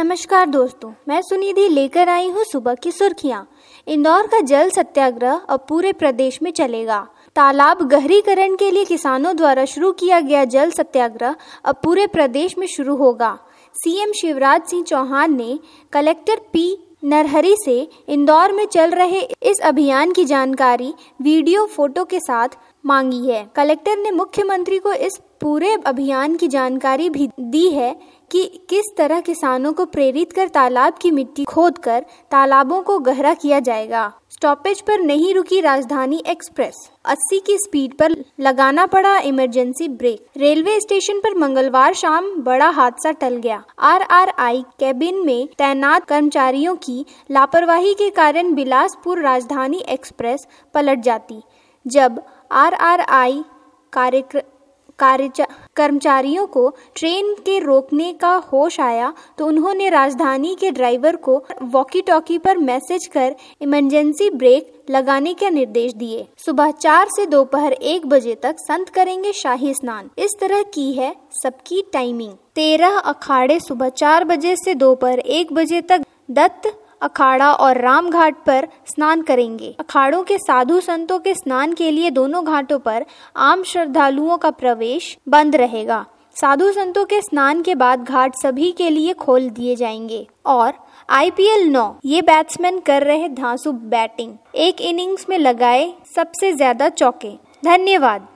नमस्कार दोस्तों, मैं सुनिधि लेकर आई हूँ सुबह की सुर्खियाँ। इंदौर का जल सत्याग्रह अब पूरे प्रदेश में चलेगा। तालाब गहरीकरण के लिए किसानों द्वारा शुरू किया गया जल सत्याग्रह अब पूरे प्रदेश में शुरू होगा। सीएम शिवराज सिंह चौहान ने कलेक्टर पी नरहरी से इंदौर में चल रहे इस अभियान की जानकारी वीडियो फोटो के साथ मांगी है। कलेक्टर ने मुख्यमंत्री को इस पूरे अभियान की जानकारी भी दी है कि किस तरह किसानों को प्रेरित कर तालाब की मिट्टी खोदकर तालाबों को गहरा किया जाएगा। स्टॉपेज पर नहीं रुकी राजधानी एक्सप्रेस, 80 की स्पीड पर लगाना पड़ा इमरजेंसी ब्रेक। रेलवे स्टेशन पर मंगलवार शाम बड़ा हादसा टल गया। आरआरआई कैबिन में तैनात कर्मचारियों की लापरवाही के कारण बिलासपुर राजधानी एक्सप्रेस पलट जाती। जब आरआरआई कर्मचारियों को ट्रेन के रोकने का होश आया तो उन्होंने राजधानी के ड्राइवर को वॉकी टॉकी पर मैसेज कर इमरजेंसी ब्रेक लगाने के निर्देश दिए। सुबह 4 से दोपहर 1 बजे तक संत करेंगे शाही स्नान। इस तरह की है सबकी टाइमिंग। 13 अखाड़े सुबह 4 बजे से दोपहर 1 बजे तक दत्त अखाड़ा और रामघाट पर स्नान करेंगे। अखाड़ों के साधु संतों के स्नान के लिए दोनों घाटों पर आम श्रद्धालुओं का प्रवेश बंद रहेगा। साधु संतों के स्नान के बाद घाट सभी के लिए खोल दिए जाएंगे। और IPL 9 ये बैट्समैन कर रहे धांसू बैटिंग। एक इनिंग्स में लगाए सबसे ज्यादा चौके। धन्यवाद।